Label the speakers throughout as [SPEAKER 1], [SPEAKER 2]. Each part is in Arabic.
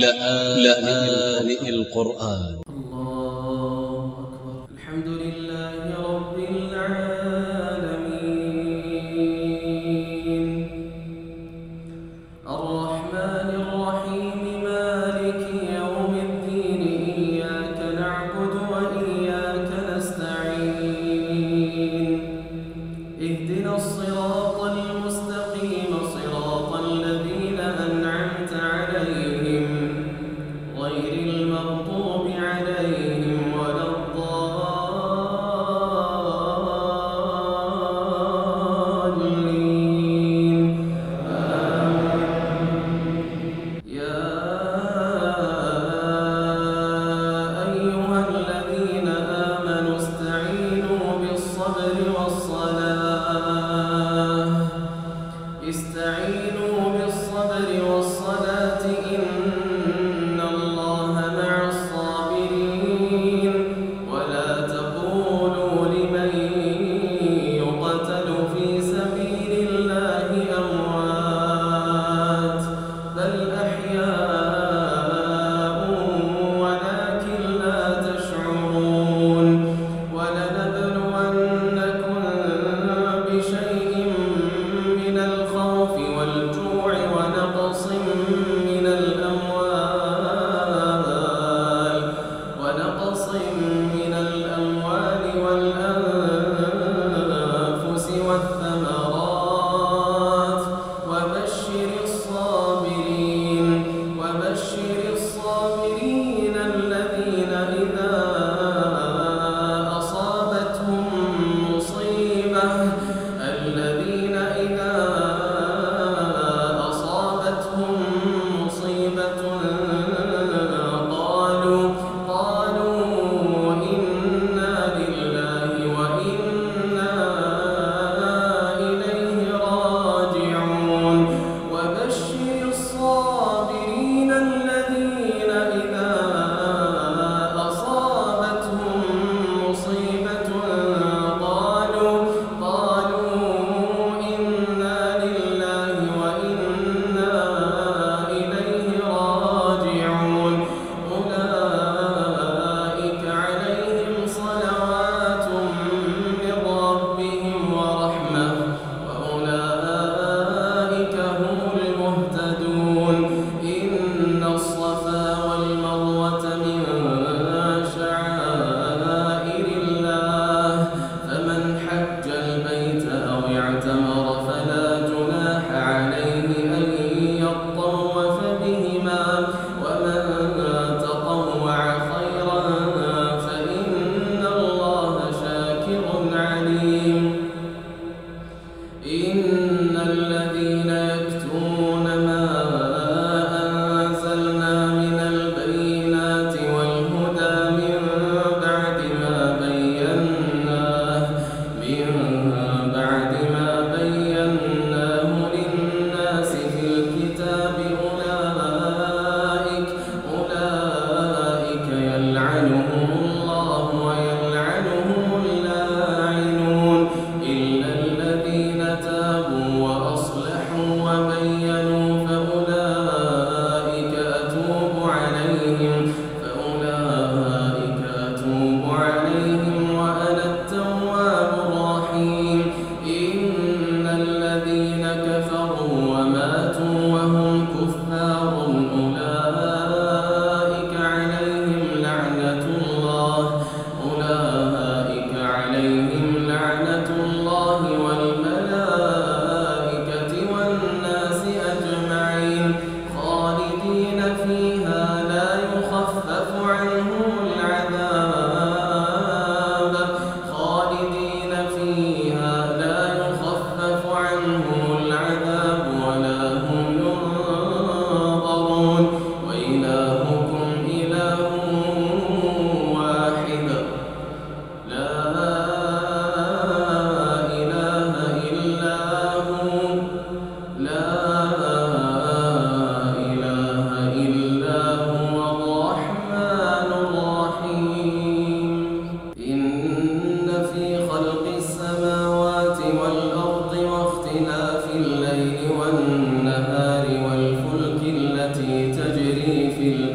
[SPEAKER 1] لآن القرآن.
[SPEAKER 2] الله أكبر. الحمد لله رب العالمين الرحمن الرحيم مالك يوم الدين إياك نعبد وإياك نستعين اهدنا الصراط المستقيم صراط الذين أنعمت عليهم غير المغضوب عليهم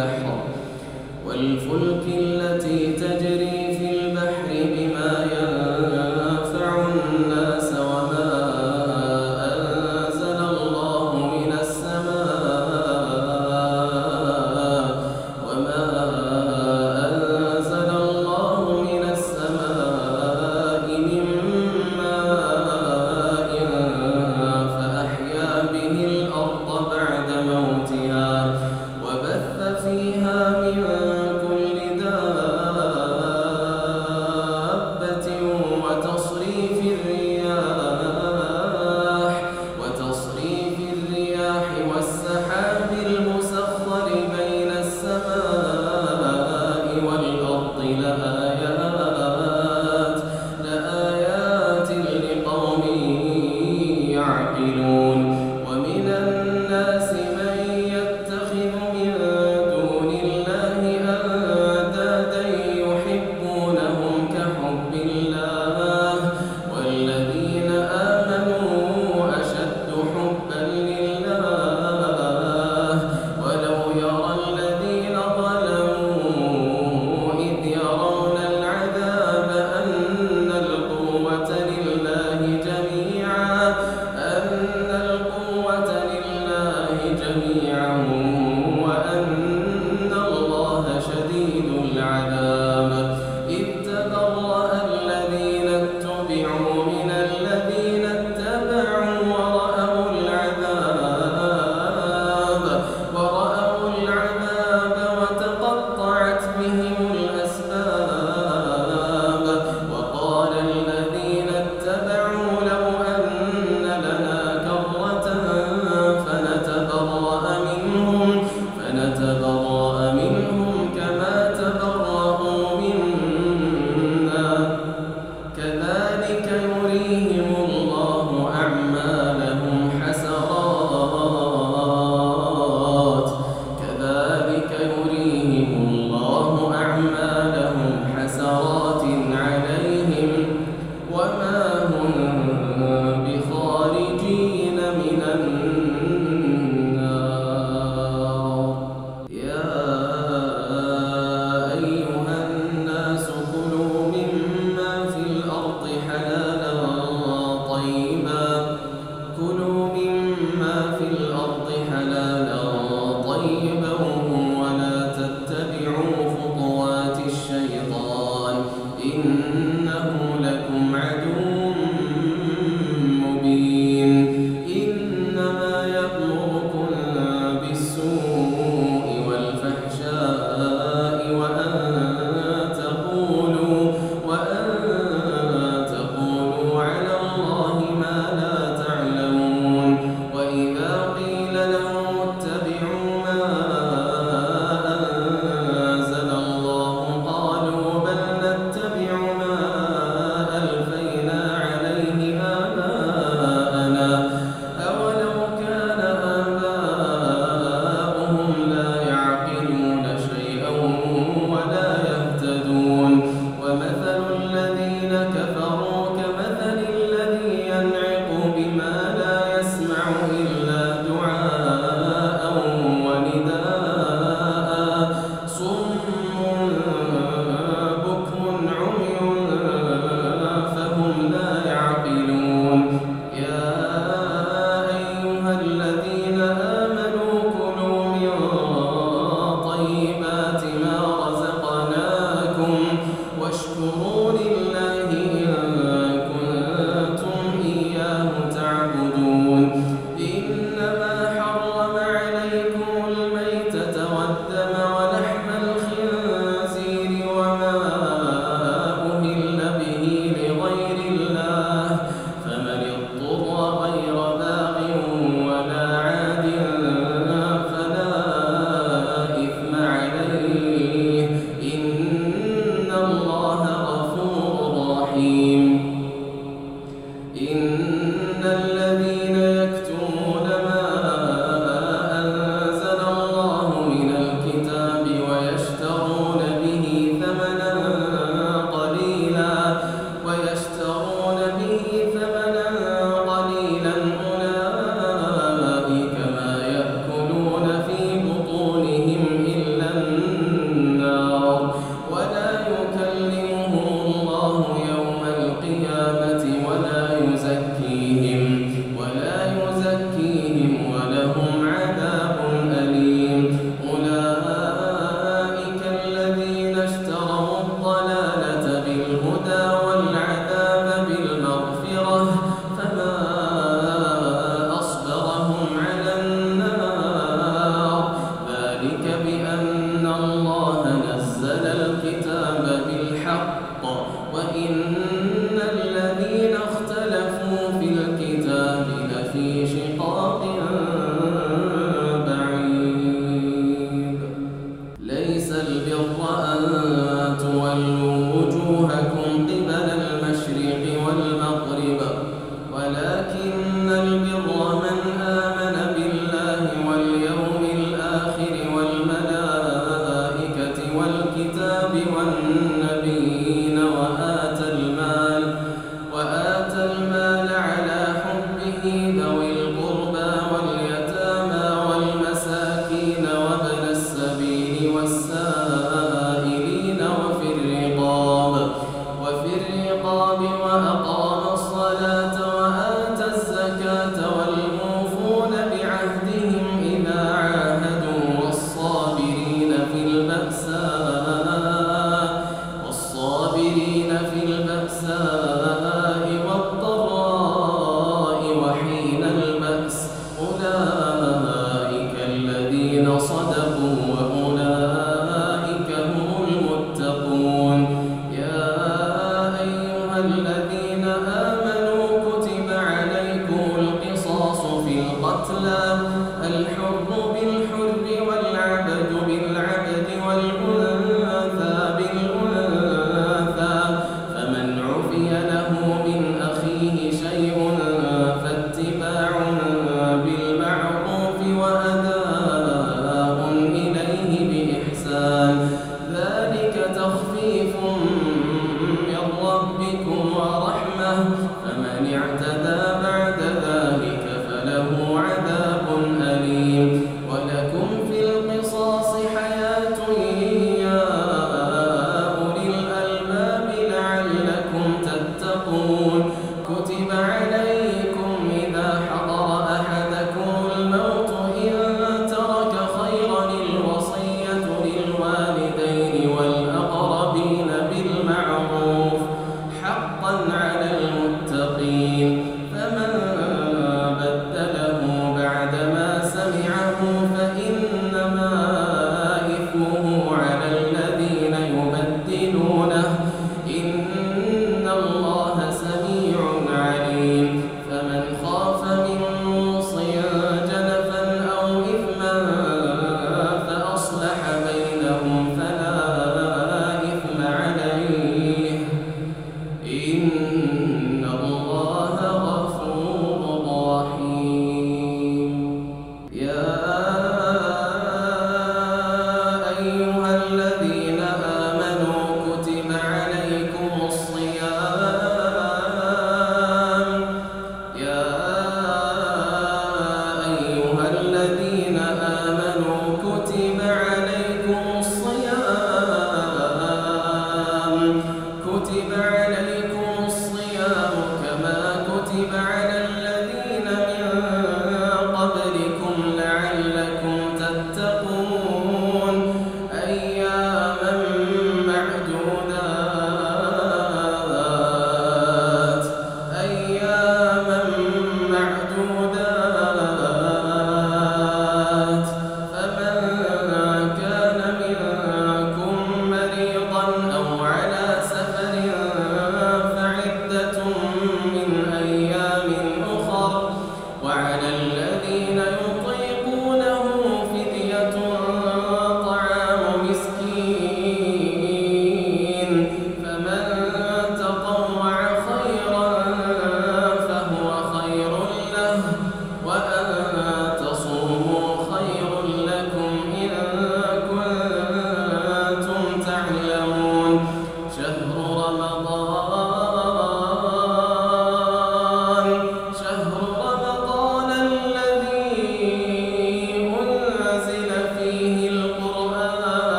[SPEAKER 2] البحر والفلك التي تجري في البحر بما ينفع الناس وما أنزل الله من السماء من ماء فأحيا به الأرض بعد موتها وبث فيها من كل دابة بأن الله نزل الكتاب بالحق وإن الذين اختلفوا في الكتاب لفي شقاق بعيد ليس البر أن تولوا وجوهكم قبل المشرق والمغرب ولكن البر من آمن بالله واليوم الآخر والملائكة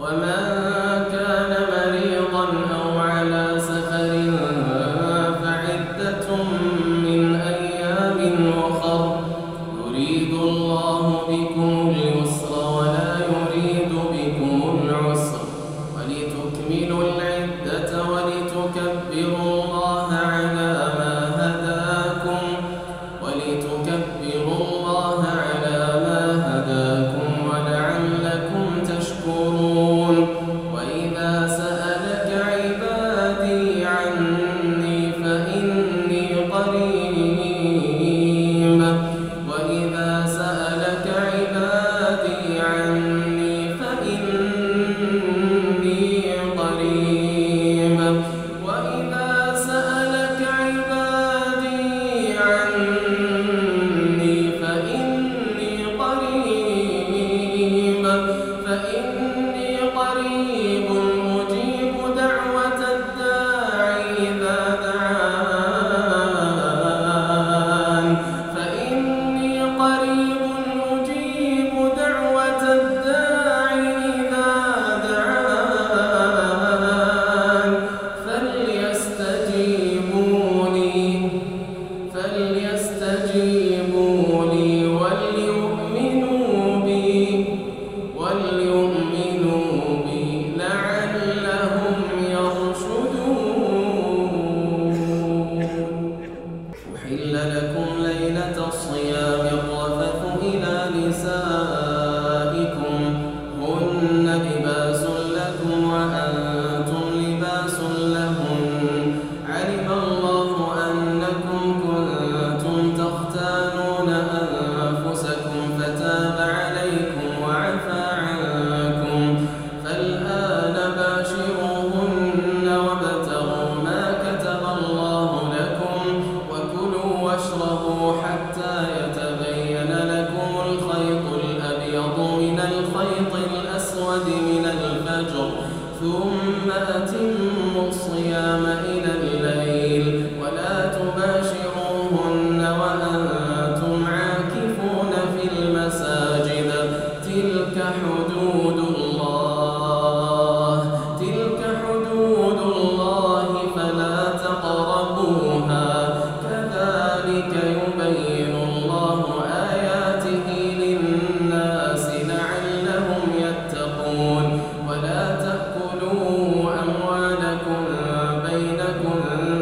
[SPEAKER 2] ومن كان مريضا أو على سفر فعدة من أيام أخر يريد الله بكم اليسر ولا يريد بكم العسر ولتكملوا العدة ولتكبروا الله على ما هداكم ولعلكم تشكرون وإذا سألك عبادي عني فإني قريب وإذا سألك عبادي عني فإني قريب وإذا سألك عبادي عني فإني قريب أجيب دعوة الداعي إذا دعان فإني قريب أجيب دعوة الداعي إذا دعان فليستجيبوا لي وليؤمنوا بي لعلهم يرشدون. أحل لكم ليلة الصيام الرفث إلى نسائكم هن لباس لكم وأنتم لباس لهن علم الله أنكم كنتم تختانون أنفسكم فتاب عليكم وعفى عنكم فالآن باشروهن وابتغوا ما كتب الله لكم وكلوا واشربوا حتى يتبين لكم الخيط الأبيض من الخيط الأسود من الفجر ثم أتموا الصيام إلى الليل ولا تباشروهن وأنتم عاكفون في المساجد تلك حدود الله فلا تقربوها كذلك يبين الله آياته للناس لعلهم يتقون ولا تأكلوا أموالكم بينكم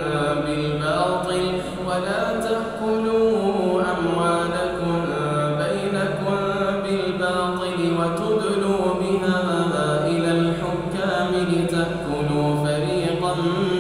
[SPEAKER 2] بالباطل وتدلوا بها إلى الحكام لتأكلوا فريقا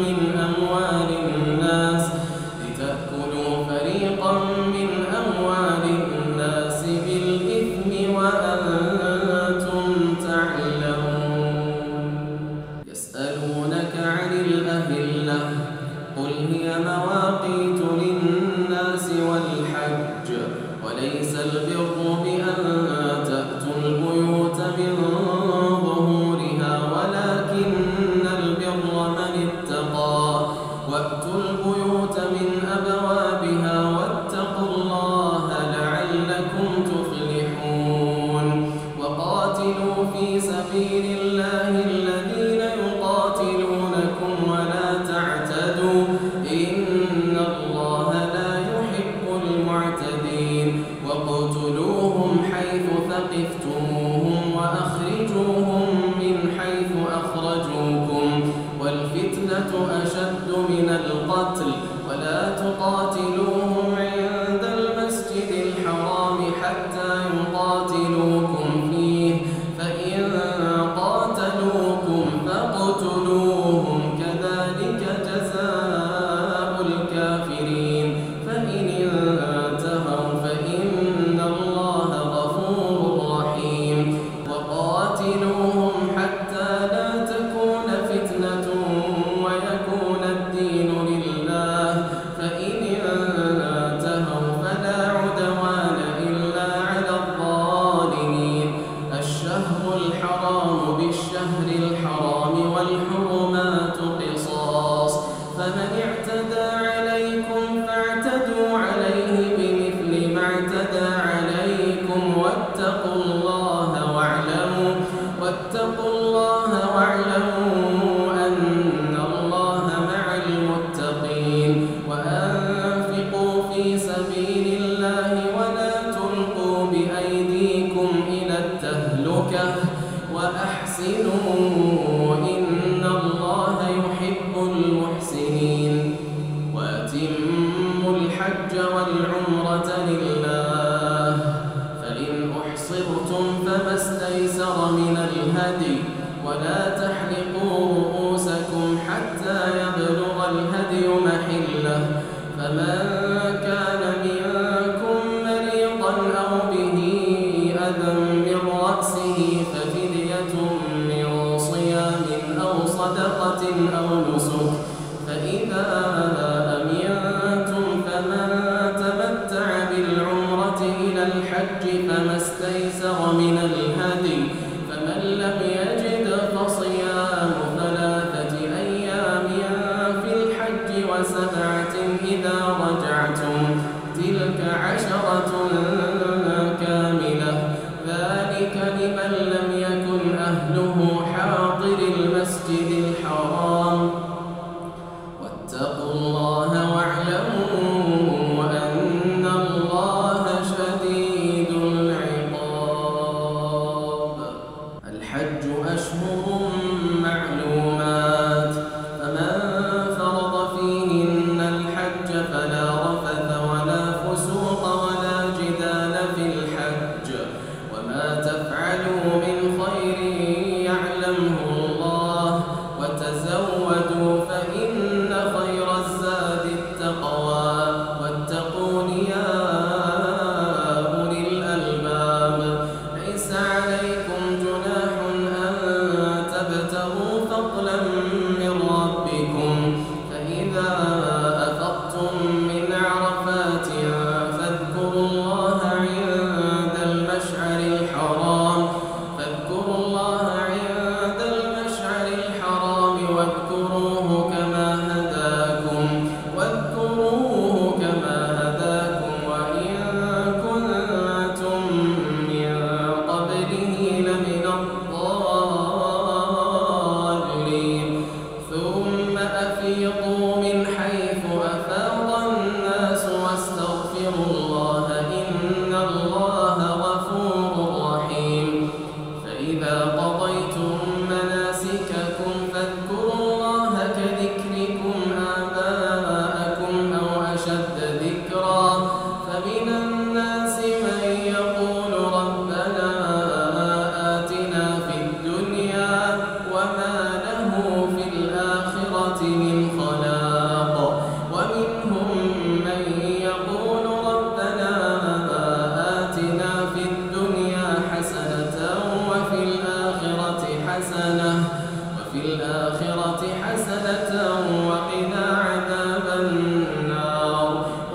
[SPEAKER 2] من أموال الناس بالإثم وأنتم تعلمون. يسألونك عن الأهلة قل هي مواقيت للناس والحج وليس البر بأن تأتوا البيوت من ظهورها ولكن البر من اتقى وأتوا البيوت من أبوابها واتقوا الله لعلكم تفلحون. وقاتلوا في سبيل الله الذين يقاتلونكم ولا تعتدوا إن الله لا يحب المعتدين. واقتلوهم حيث ثقفتموهم وأخرجوهم من حيث أخرجوكم والفتنة أشد من القتل ولا تقاتلوهم عند المسجد الحرام حتى يقاتلوكم فيه فإن قاتلوكم وفي الآخرة حسنة وقنا عذاب النار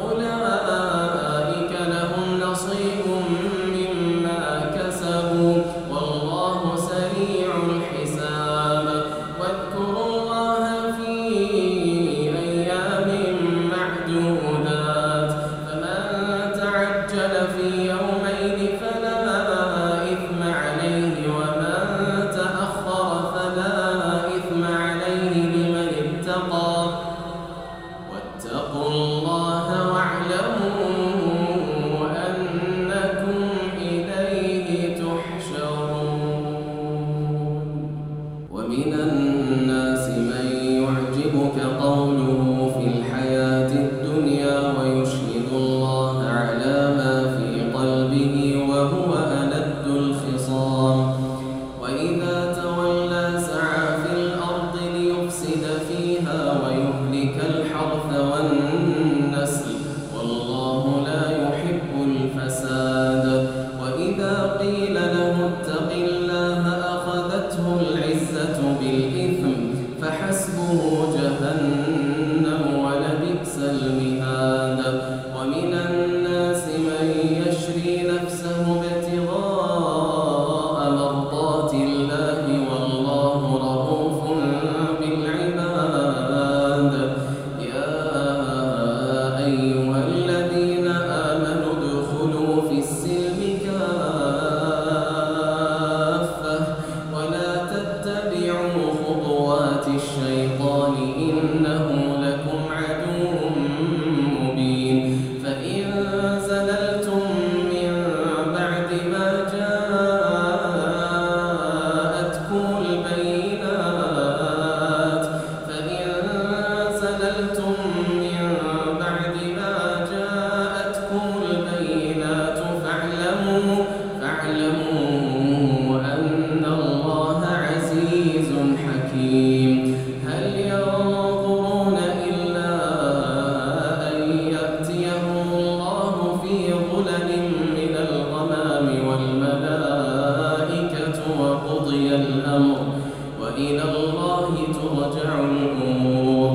[SPEAKER 2] أولئك لهم نصيب مما كسبوا والله سريع الحساب واذكروا الله في أيام معدودات فمن تعجل في يومين فلا إثم عليه ومن تأخر فلا إثم عليه لمن اتقى واتقوا الله واعلموا أنكم إليه تحشرون ومن الناس من يعجبك قوله في الحياة الدنيا ويشهد الله على ما في قلبه وهو ألد الخصام وإذا تولى سعى في الأرض ليفسد فيها ويهلك الحرث والنسل والله لا يحب الفساد وإذا قيل له اتق الله أخذته العزة بالإثم فحسبه جهنم ولبئس المهاد ومن الناس من يشري نفسه ابتغاء مرضات الله والله رؤوف بالعباد يا أيها الذين آمنوا ادخلوا في السلم كافة ولا تتبعوا خطوات الشيطان إنه لكم عدو مبين فإن زللتم من بعد ما جاءتكم البينات فاعلموا أن الله عزيز حكيم هل ينظرون إلا أن يأتيهم الله في ظلل من الغمام والملائكة وقضي الأمر وإلى الله ترجع الأمور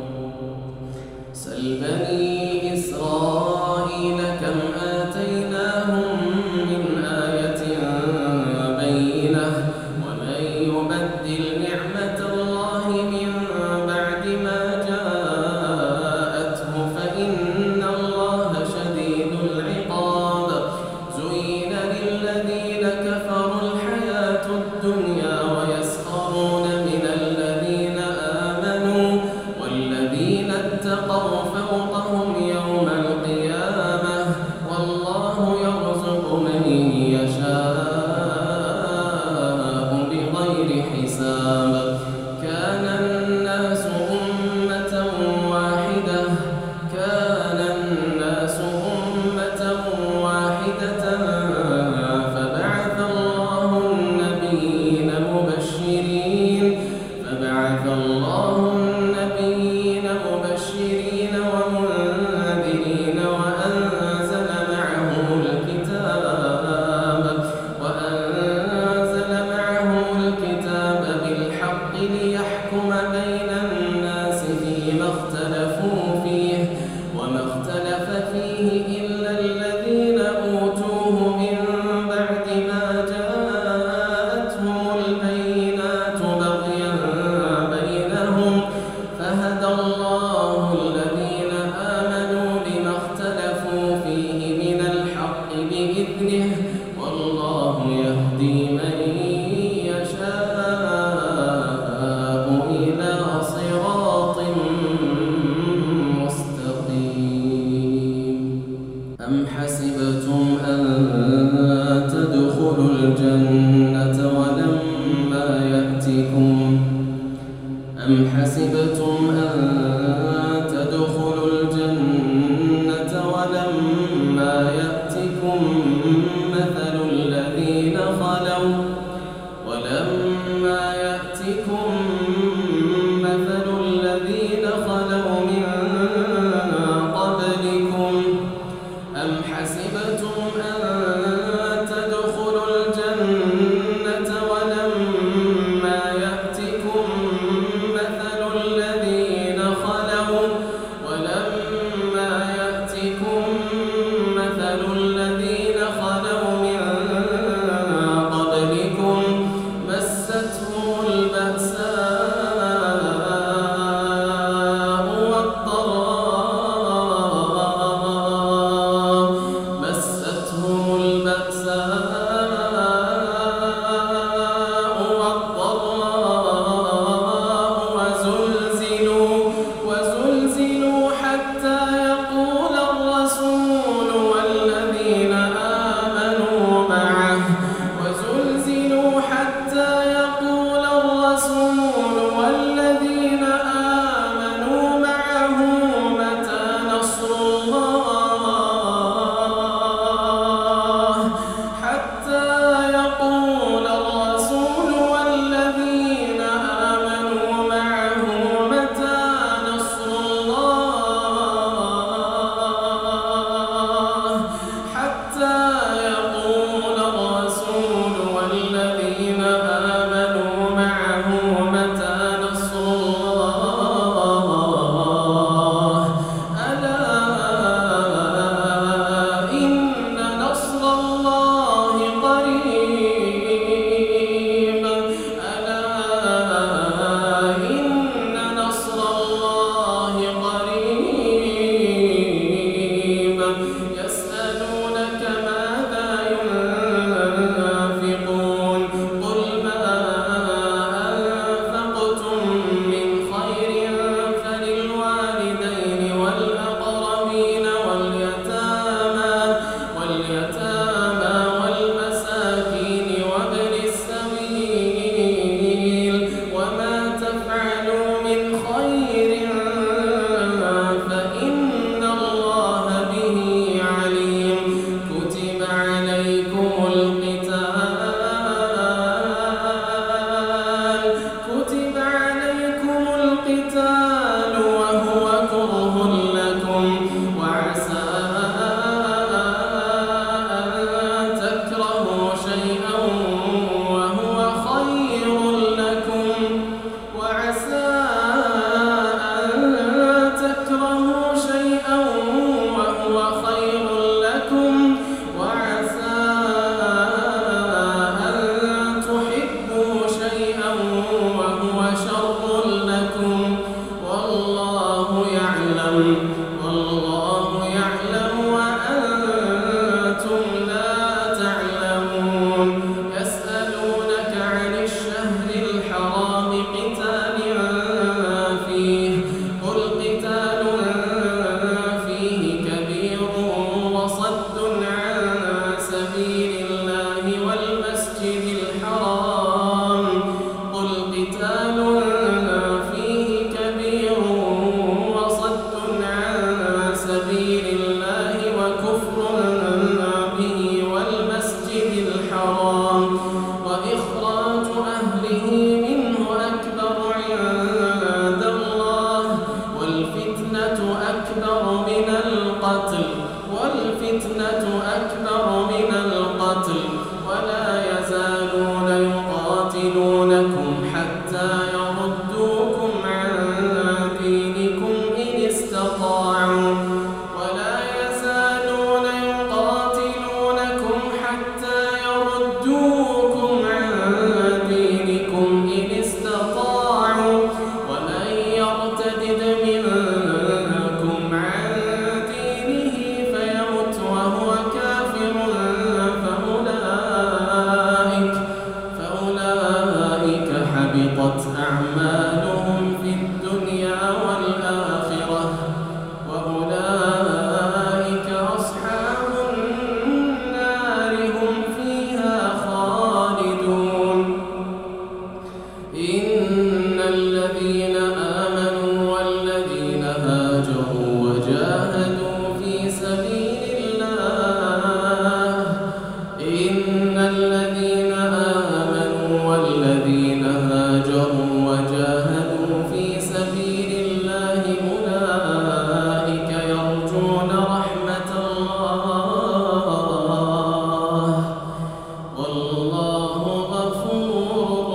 [SPEAKER 2] سل بني إسرائيل كم آتيناهم من آية بينة ومن يبدل نعمة الله من بعد ما جاءته فإن الله شديد العقاب زين للذين كفروا الحياة الدنيا ويسخرون من الذين آمنوا والذين اتقوا فوقهم يوم القيامة والله يرزق من يشاء بغير حساب كان الناس أمة واحدة فبعث الله النبيين مبشرين ومنذرين وأنزل معهم الكتاب بالحق ليحكم بين الناس فيما اختلفوا فيه وما اختلف فيه إلا الذين أوتوه من بعد ما جاءتهم البينات بغيا بينهم فهدى الله الذين آمنوا لما اختلفوا فيه من الحق بإذنه والله يهدي من يشاء إلى صراط مستقيم أم حسبتم أن تدخلوا الجنة ولما يأتكم مثل الذين خلوا من قبلكم أم حسبتم أن تدخلوا الجنة ولما يأتكم حتى يردوكم عن دينكم إن استطاعوا ولا يزالون يقاتلونكم حتى يردوكم عن دينكم إن استطاعوا ومن يرتد منكم عن دينه فيمت وهو كافر فأولئك حبطت أعمالهم في الدنيا والآخرة وأولئك أصحاب النار هم فيها خالدون إن الذين آمنوا والذين هاجروا وجاهدوا في سبيل الله إن الذين آمنوا والذين هاجروا وجاهدوا في سبيل الله أولئك يرجون رحمة الله والله غفور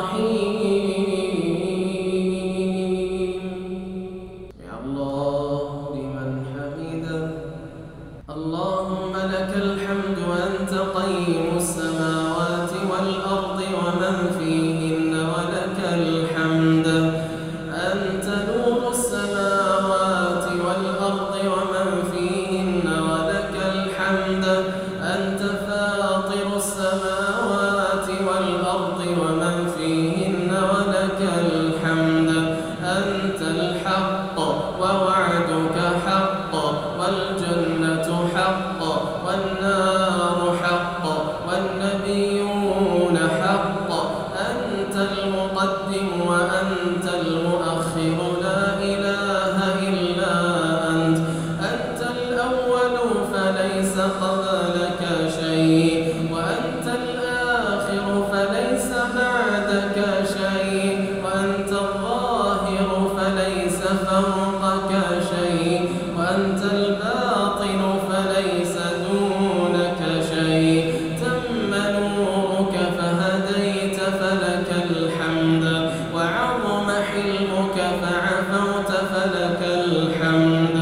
[SPEAKER 2] رحيم يا الله لمن حمده اللهم لك الحمد أنت قيم السماوات والأرض ومن فيهن ولك الحمد أنت نور السماوات والأرض ومن فيهن ولك الحمد أنت فاطر السماوات والأرض ومن فيهن ولك الحمد أنت الحق ووعدك حق والجنة حق والنار حق والنبيون حق أنت المقدم وأنت المؤخر لا إله إلا أنت أنت الأول فليس قبلك شيء وأنت الآخر فليس بعدك شيء وأنت الظاهر فليس فوقك شيء وأنت الباطن فليس دونك شيء تم نورك فهديت فلك الحمد وعظم حلمك فعفوت فلك الحمد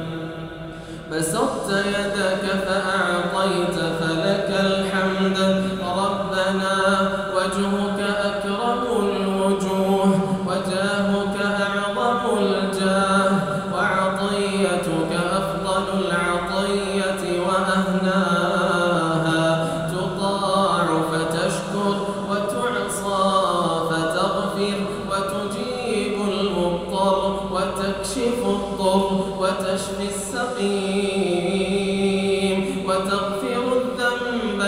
[SPEAKER 2] بسطت يدك فأعطيت فلك الحمد ربنا وجهك أكرم الوجوه وجاهك أعظم الجاه وعطيتك أفضل العطية وأهناها تطاع فتشكر وتعصى فتغفر وتجيب المضطر وتكشف الضر وتشفي السقيم وتغفر الذنب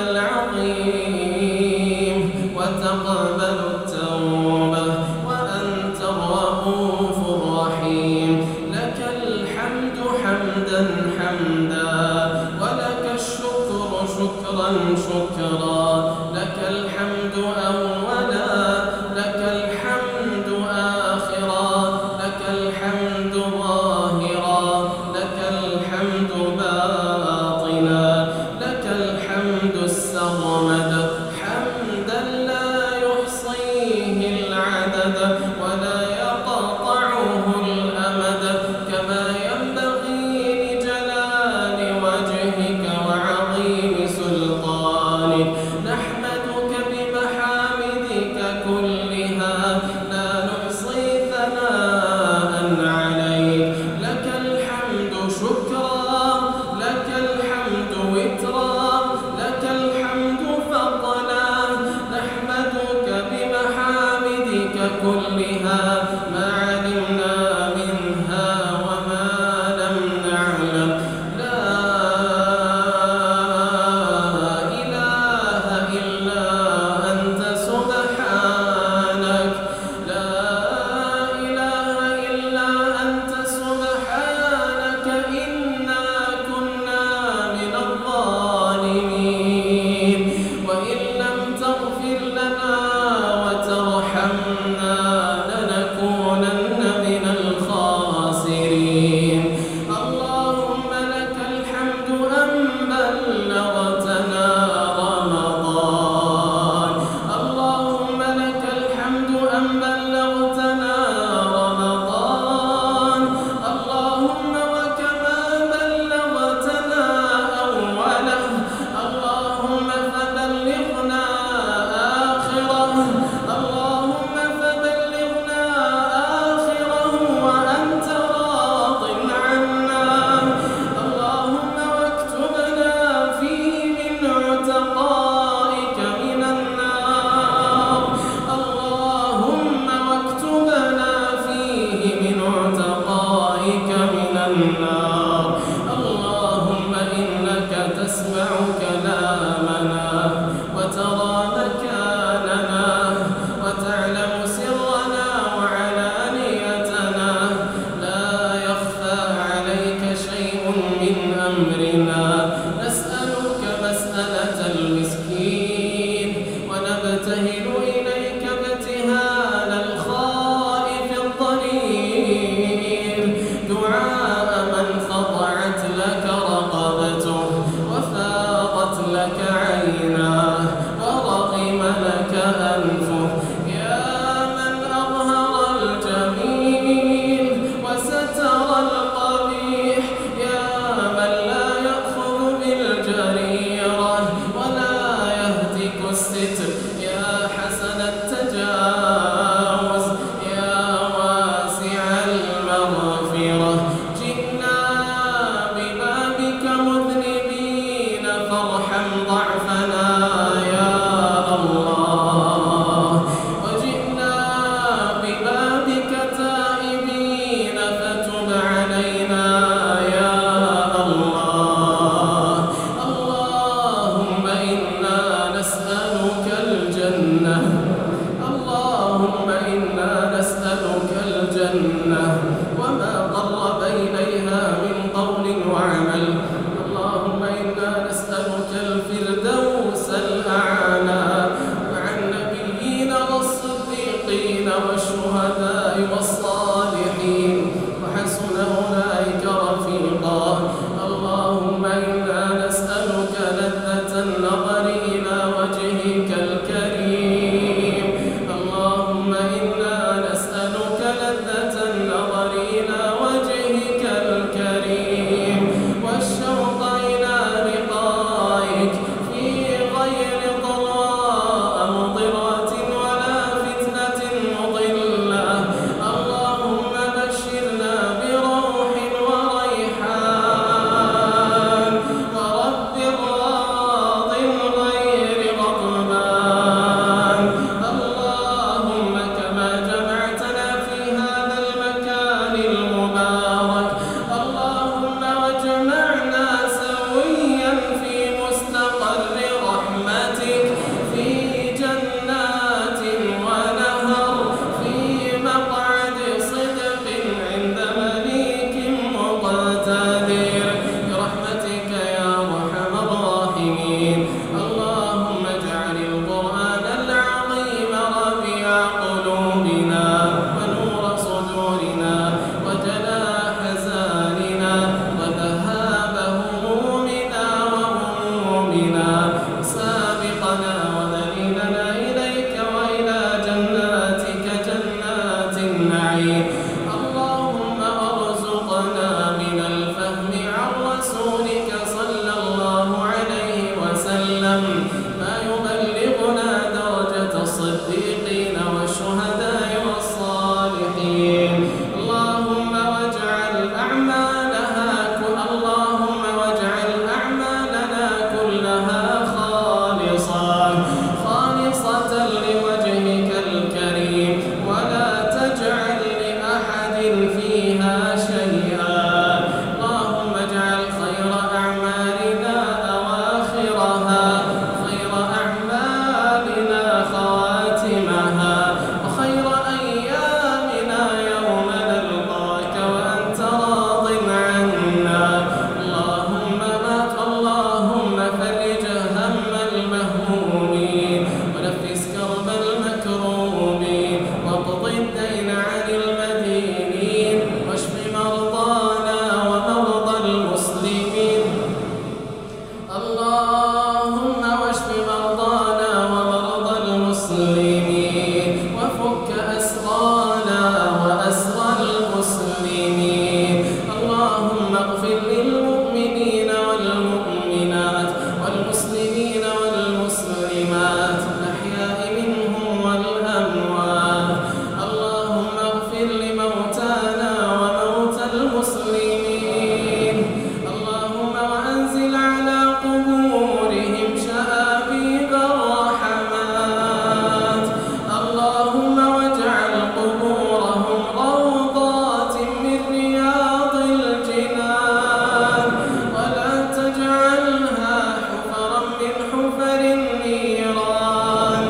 [SPEAKER 2] العظيم وتقبل التوبة وأنت الرؤوف الرحيم لك الحمد حمدا حمدا ولك الشكر شكرا شكرا لك الحمد أولا لك الحمد آخرا لك الحمد ظاهرا لك الحمد باطنا لك الحمد السرمد حمدا لا يحصيه العدد ولا يقطعه الأمد كما ينبغي لجلال وجهك وعظيم سلطانك نحمدك بمحامدك كلها لا نحصي ثناء عليك لك الحمد شكرا لك الحمد وترا لك الحمد فضلا نحمدك بمحامدك كلها ما علمنا منها وما لم نعلم لا إله إلا أنت سبحانك لا إله إلا أنت سبحانك إنا كنا من الظالمين وإن لم تغفر لنا وترحمنا لنكونن من الخاسرين اللهم لك الحمد أن بلغتنا رمضان اللهم لك الحمد أن بلغتنا والشهداء والصالحين وحسن أولئك رفيقا. اللهم إنا نسألك لذة النظر إلى وجهك الكريم. اللهم إنا نسألك لذة النظر إلى وجهك الكريم والشوق إلى لقائك في غير ضراء مضرة ولا فتنة مضلة. اللهم بشرنا بروح وريحان ورب راض غير غضبان. اللهم كما جمعتنا في هذا المكان المبارك اللهم واجمعنا سويا في مستقر رحمتك في جنات ونهر في مقعد صدق عند مليك مقتدر برحمتك يا أرحم الراحمين. اللهم اجعل القرآن العظيم ربيع قلوبنا ونور صدورنا وجلاء حزاننا وذهاب همومنا وغمومنا سابقنا ودليلنا إليك وإلى جناتك جنات النعيم. اللهم ارزقنا من الفهم عن رسولك صلى الله عليه وسلم ما يبلغنا درجة الصديقين والشهداء والصالحين. اللهم واجعل أعمالنا كلها خالصة لوجهك الكريم ولا تجعل لأحد فيها شيئا. اللهم اجعل خير أعمالنا أواخرها خير أعمالنا خواتمها وخير أيامنا يوم نلقاك وأنت راض عنا. اللهم فرج هم المهمومين ونفس كرب المكروبين واقض الدين عن المدينين واشف مرضانا ومرضى المسلمين. اللهم واشف مرضانا ومرضى المسلمين وفك أسرانا وأسرى المسلمين. اللهم اغفر للمؤمنين والمؤمنات والمسلمين والمسلمات الأحياء منهم والأموات. اللهم اغفر لموتانا وموتى المسلمين. اللهم وأنزل على قبورهم شآبيب الرحمات. اللهم واجعل قبورهم روضات من رياض الجنان ولا تجعلها حفرا من حفر النيران.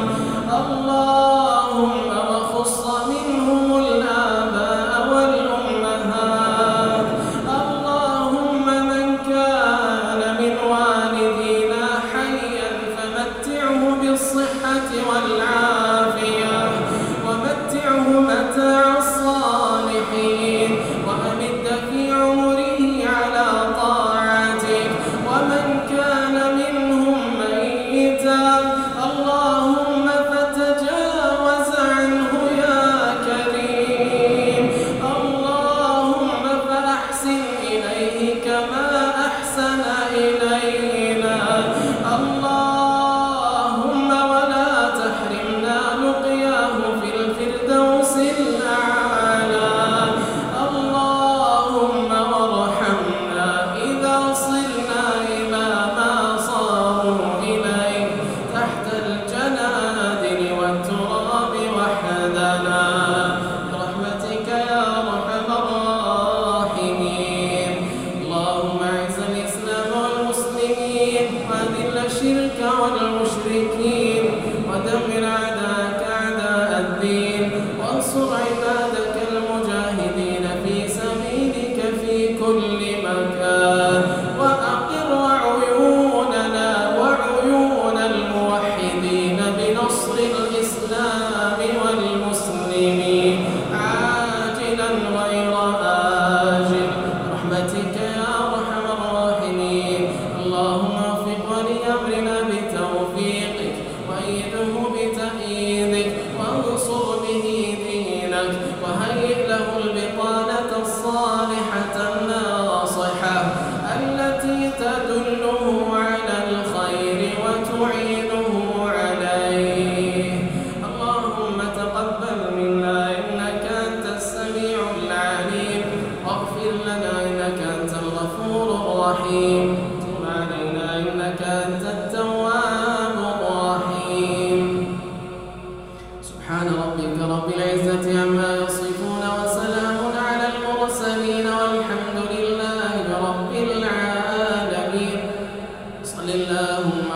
[SPEAKER 2] اللهم وخص منهم الآباء والأمهات. اللهم من كان من والدينا حيا فمتعه بالصحة والعافية ومتعه متاع الصالحين وأمد في عمره على طاعتك. ومن كان منهم ميتا اللهم فتجاوز عنه يا كريم. اللهم فأحسن إليه كما أحسن إلينا. اللهم ولا تحرمنا لقياه في الفردوس الأعلى. اللهم وارحمنا إذا صرنا إلى ما صاروا إليه تحت الجنادل والتراب وحدنا برحمتك يا أرحم الراحمين. اللهم أعز الإسلام والمسلمين وأذل الشرك والمشركين ودمر أعداءك أعداء الدين وانصر عبادك المجاهدين في سبيلك في كل مكان وأقر عيوننا وعيون الموحدين بنصر الإسلام والمسلمين. وهيئ له البطانة الصالحة الناصحة التي تدله على الخير وتعينه عليه. اللهم تقبل منا إنك أنت السميع العليم، واغفر لنا إنك أنت الغفور الرحيم، تب علينا إنك أنت التواب الرحيم. سبحان ربك رب العزة عما يصفون، وسلام على المرسلين، والحمد لله رب العالمين. صل اللهم